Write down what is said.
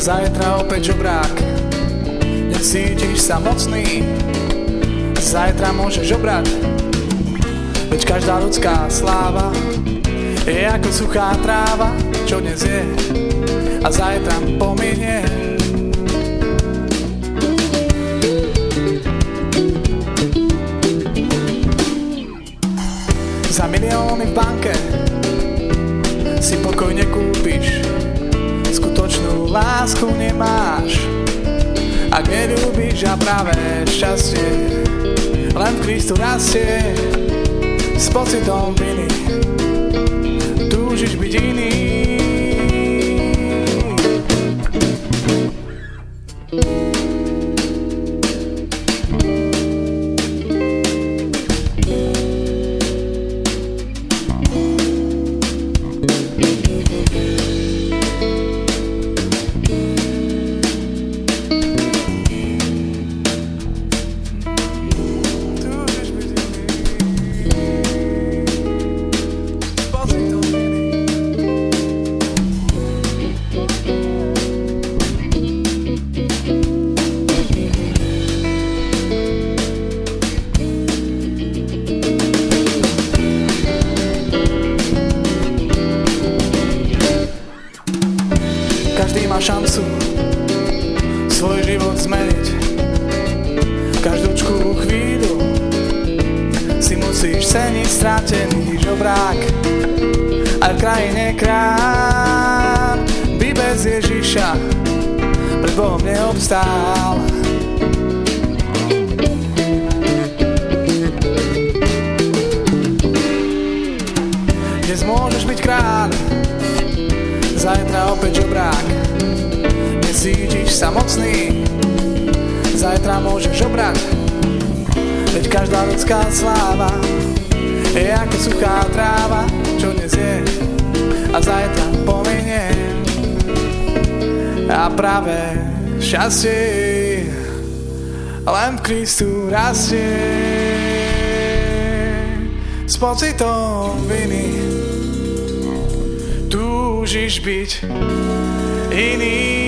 Zajtra opäť žobrák, necítiš sa mocný. Zajtra môžeš žobrať, veď každá ľudská sláva je ako suchá tráva, čo dnes je a zajtra pominie. Za milióny v banke si pokoj nekúpiš, skutočnú lásku nemáš, ak neľúbiš a práve šťastie len v Kristu rastie. S pocitom viny túžiš byť iný. Každý má šancu svoj život zmeniť. Každúčku chvíľu si musíš ceniť stratený žobrák. Aj v krajine kráľ by bez Ježiša pred Bohom neobstál. Dnes môžeš byť kráľ, zajtra opäť žobrák. Necítiš sa mocný, zajtra môžeš žobrať, veď každá ľudská sláva je ako suchá tráva, čo dnes je a zajtra pominie. A práve šťastie len v Kristu rastie. S pocitom viny túžiš byť iný.